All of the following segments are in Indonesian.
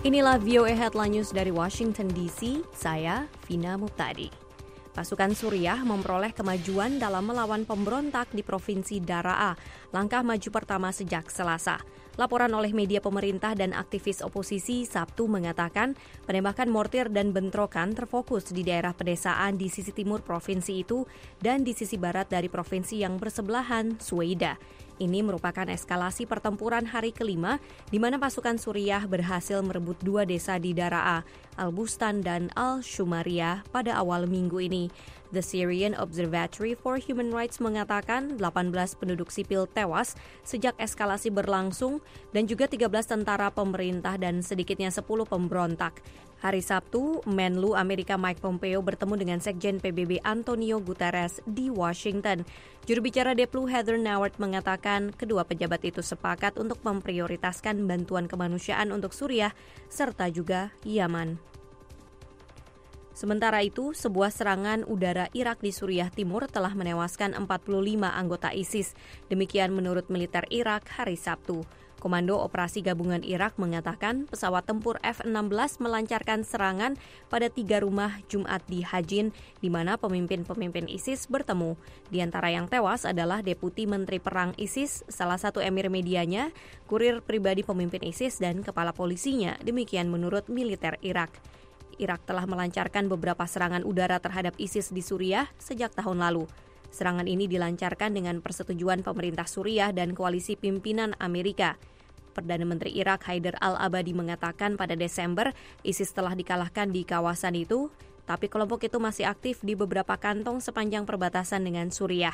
Inilah VOA Headline News dari Washington DC, saya Vina Muptadi. Pasukan Suriah memperoleh kemajuan dalam melawan pemberontak di Provinsi Daraa, langkah maju pertama sejak Selasa. Laporan oleh media pemerintah dan aktivis oposisi Sabtu mengatakan penembakan mortir dan bentrokan terfokus di daerah pedesaan di sisi timur provinsi itu dan di sisi barat dari provinsi yang bersebelahan, Suweida. Ini merupakan eskalasi pertempuran hari kelima di mana pasukan Suriah berhasil merebut 2 desa di Daraa, Al-Bustan dan Al-Shumariah pada awal minggu ini. The Syrian Observatory for Human Rights mengatakan 18 penduduk sipil tewas sejak eskalasi berlangsung dan juga 13 tentara pemerintah dan sedikitnya 10 pemberontak. Hari Sabtu, Menlu Amerika Mike Pompeo bertemu dengan Sekjen PBB Antonio Guterres di Washington. Juru bicara Deplu Heather Nauert mengatakan kedua pejabat itu sepakat untuk memprioritaskan bantuan kemanusiaan untuk Suriah serta juga Yaman. Sementara itu, sebuah serangan udara Irak di Suriah Timur telah menewaskan 45 anggota ISIS. Demikian menurut militer Irak hari Sabtu. Komando Operasi Gabungan Irak mengatakan pesawat tempur F-16 melancarkan serangan pada 3 rumah Jumat di Hajin, di mana pemimpin-pemimpin ISIS bertemu. Di antara yang tewas adalah Deputi Menteri Perang ISIS, salah satu emir medianya, kurir pribadi pemimpin ISIS, dan kepala polisinya. Demikian menurut militer Irak. Irak telah melancarkan beberapa serangan udara terhadap ISIS di Suriah sejak tahun lalu. Serangan ini dilancarkan dengan persetujuan pemerintah Suriah dan koalisi pimpinan Amerika. Perdana Menteri Irak Haider al-Abadi mengatakan pada Desember ISIS telah dikalahkan di kawasan itu, tapi kelompok itu masih aktif di beberapa kantong sepanjang perbatasan dengan Suriah.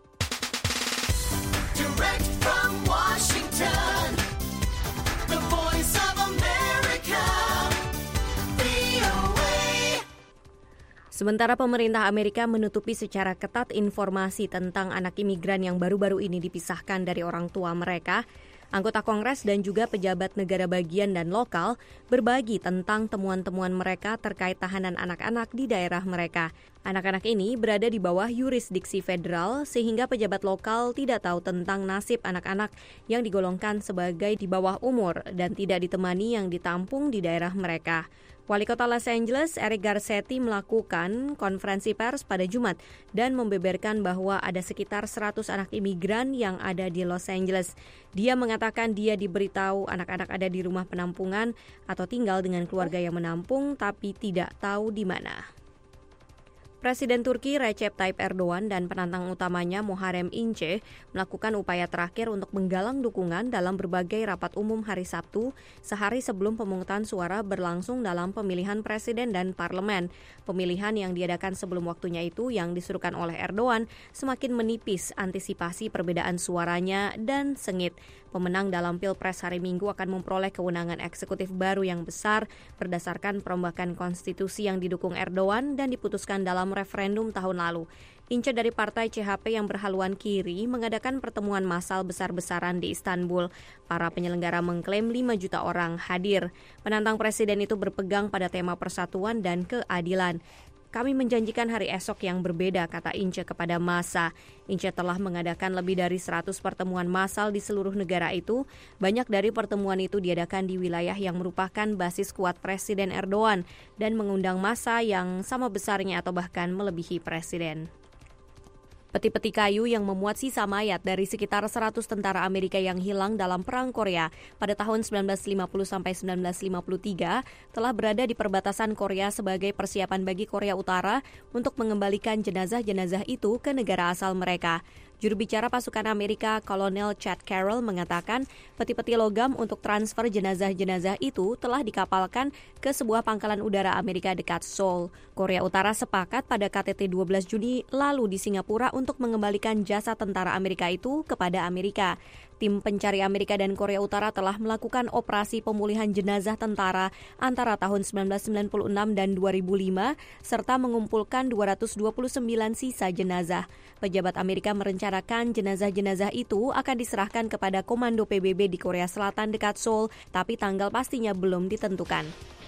Direct from Washington, the voice of America, VOA. Sementara pemerintah Amerika menutupi secara ketat informasi tentang anak imigran yang baru-baru ini dipisahkan dari orang tua mereka, anggota Kongres dan juga pejabat negara bagian dan lokal berbagi tentang temuan-temuan mereka terkait tahanan anak-anak di daerah mereka. Anak-anak ini berada di bawah yurisdiksi federal sehingga pejabat lokal tidak tahu tentang nasib anak-anak yang digolongkan sebagai di bawah umur dan tidak ditemani yang ditampung di daerah mereka. Wali Kota Los Angeles, Eric Garcetti, melakukan konferensi pers pada Jumat dan membeberkan bahwa ada sekitar 100 anak imigran yang ada di Los Angeles. Dia mengatakan dia diberitahu anak-anak ada di rumah penampungan atau tinggal dengan keluarga yang menampung tapi tidak tahu di mana. Presiden Turki Recep Tayyip Erdogan dan penantang utamanya Muharrem İnce melakukan upaya terakhir untuk menggalang dukungan dalam berbagai rapat umum hari Sabtu, sehari sebelum pemungutan suara berlangsung dalam pemilihan presiden dan parlemen. Pemilihan yang diadakan sebelum waktunya itu yang disuruhkan oleh Erdogan semakin menipis antisipasi perbedaan suaranya dan sengit. Pemenang dalam Pilpres hari Minggu akan memperoleh kewenangan eksekutif baru yang besar berdasarkan perombakan konstitusi yang didukung Erdogan dan diputuskan dalam referendum tahun lalu. Ince dari partai CHP yang berhaluan kiri mengadakan pertemuan massal besar-besaran di Istanbul. Para penyelenggara mengklaim 5 juta orang hadir. Penantang presiden itu berpegang pada tema persatuan dan keadilan. Kami menjanjikan hari esok yang berbeda, kata Ince kepada massa. Ince telah mengadakan lebih dari 100 pertemuan massal di seluruh negara itu. Banyak dari pertemuan itu diadakan di wilayah yang merupakan basis kuat Presiden Erdogan dan mengundang massa yang sama besarnya atau bahkan melebihi presiden. Peti-peti kayu yang memuat sisa mayat dari sekitar 100 tentara Amerika yang hilang dalam Perang Korea pada tahun 1950-1953 telah berada di perbatasan Korea sebagai persiapan bagi Korea Utara untuk mengembalikan jenazah-jenazah itu ke negara asal mereka. Juru bicara pasukan Amerika, Kolonel Chad Carroll, mengatakan peti-peti logam untuk transfer jenazah-jenazah itu telah dikapalkan ke sebuah pangkalan udara Amerika dekat Seoul. Korea Utara sepakat pada KTT 12 Juni lalu di Singapura untuk mengembalikan jasa tentara Amerika itu kepada Amerika. Tim pencari Amerika dan Korea Utara telah melakukan operasi pemulihan jenazah tentara antara tahun 1996 dan 2005 serta mengumpulkan 229 sisa jenazah. Pejabat Amerika merencanakan jenazah-jenazah itu akan diserahkan kepada Komando PBB di Korea Selatan dekat Seoul, tapi tanggal pastinya belum ditentukan.